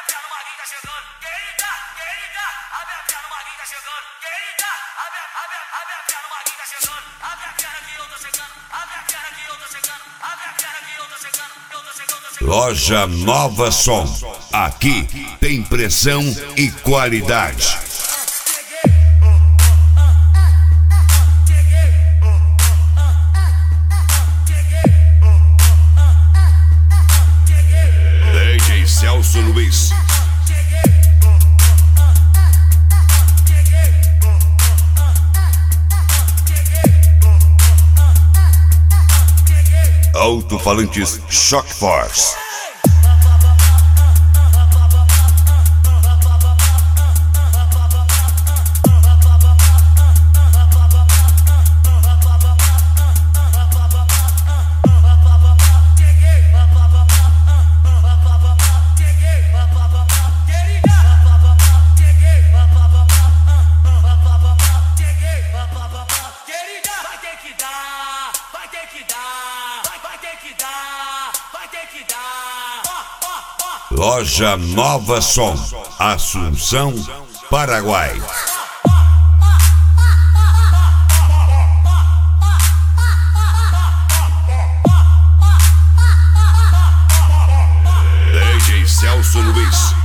pé no Maguinho tá chegando. Quem tá? Abre a perna, o Maguinho tá chegando. Quem tá? Abre a perna, o Maguinho tá chegando. Abre a perna que eu tô chegando. Abre a perna que eu tô chegando. Abre a perna que eu tô chegando. Eu tô chegando. Loja Nova Som. Aqui tem pressão e qualidade. DJ Celso Luiz. Alto-falantes Shock Force. Loja Nova Som, Assunção, Paraguai. DJ Celso Luiz.